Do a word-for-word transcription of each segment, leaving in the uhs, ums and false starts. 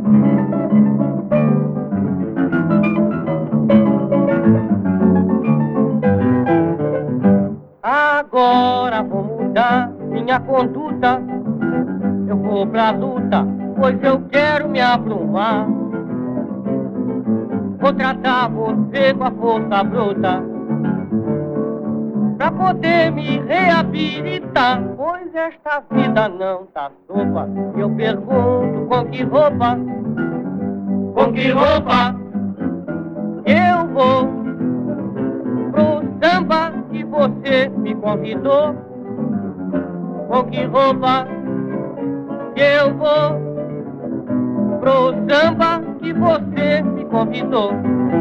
Agora vou mudar minha conduta, eu vou pra luta, pois eu quero me aplumar. Vou tratar você com a força bruta, pra poder me reabilitar, pois esta vida não tá sopa. Eu pergunto com que roupa, com que roupa eu vou pro samba que você me convidou? Com que roupa eu vou pro samba que você me convidou?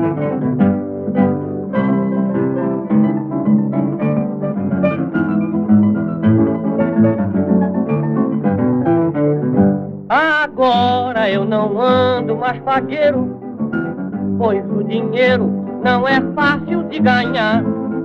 Agora eu não ando mais fagueiro, pois o dinheiro não é fácil de ganhar.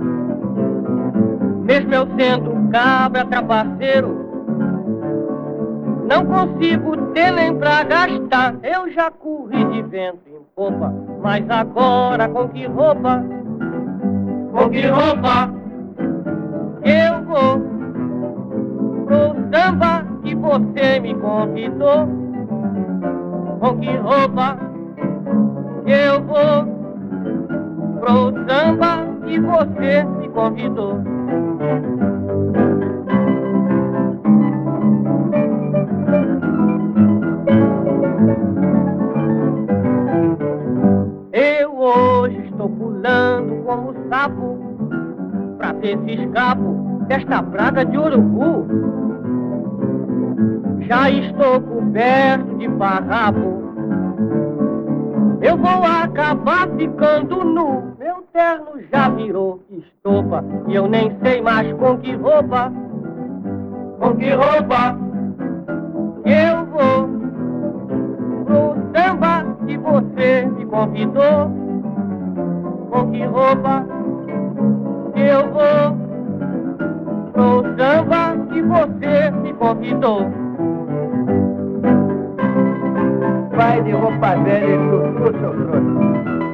Mesmo eu sendo cabra trapaceiro, não consigo ter nem pra gastar. Eu já corri de vento em popa, mas agora com que roupa, com que roupa eu vou pro samba que você me convidou? Com que roupa eu vou pro samba que você me convidou? Eu hoje estou pulando como sapo, pra ver se escapo desta praga de urubu. Já estou coberto de farrapo, eu vou acabar ficando nu. Meu terno já virou estopa e eu nem sei mais com que roupa, com que roupa eu vou pro samba que você me convidou? Com que roupa eu vou pro samba que você me convidou? Vai de roupa velha e chuchu, seu trouxa.